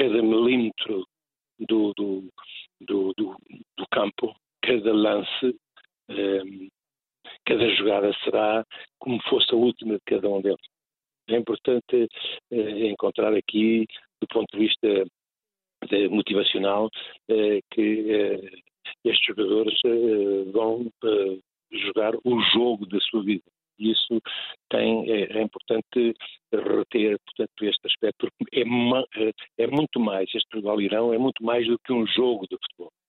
cada milímetro do campo, cada lance, cada jogada será como fosse a última de cada um deles. É importante encontrar aqui, do ponto de vista motivacional, que estes jogadores vão jogar o jogo da sua vida. E isso é importante reter, portanto, este aspecto, porque é muito mais, este Portugal-Irão é muito mais do que um jogo de futebol.